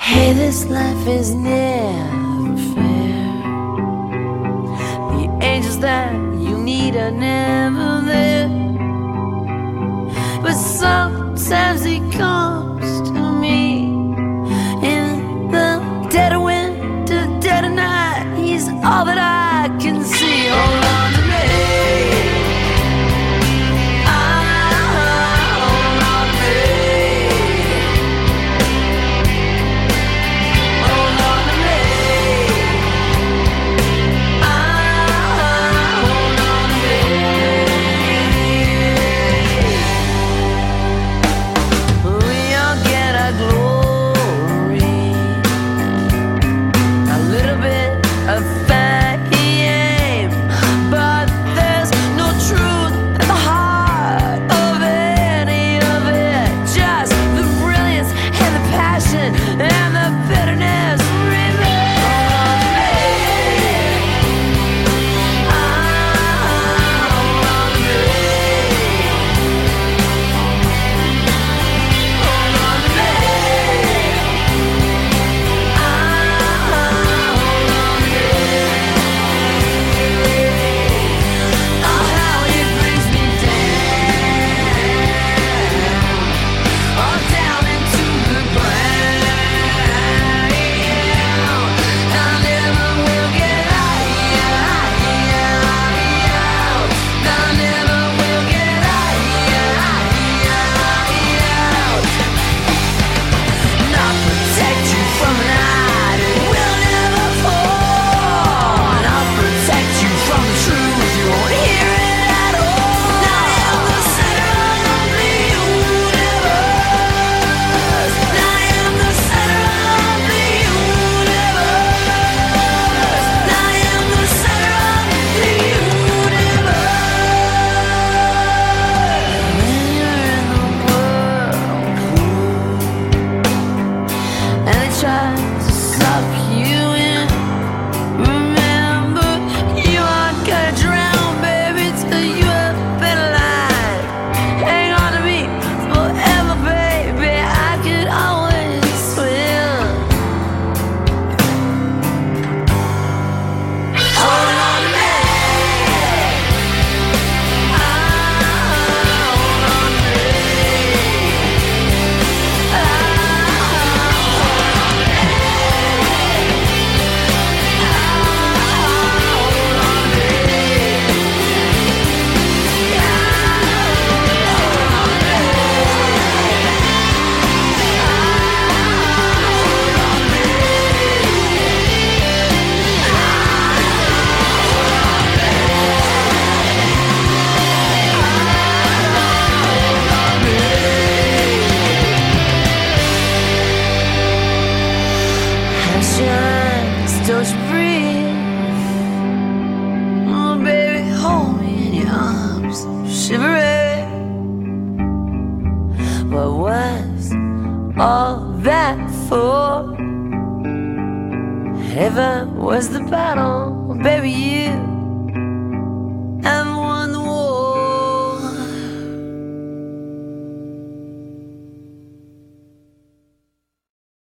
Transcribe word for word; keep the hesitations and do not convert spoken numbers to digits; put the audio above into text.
Hey, this life is never fair. The angels that you need are never there. But sometimes he comes to me in the dead of winter, dead of night. He's all that I can see. Hold on to me. Don't you breathe, oh baby, hold me in your arms, shivering. What was all that for? Ever was the battle, baby, you and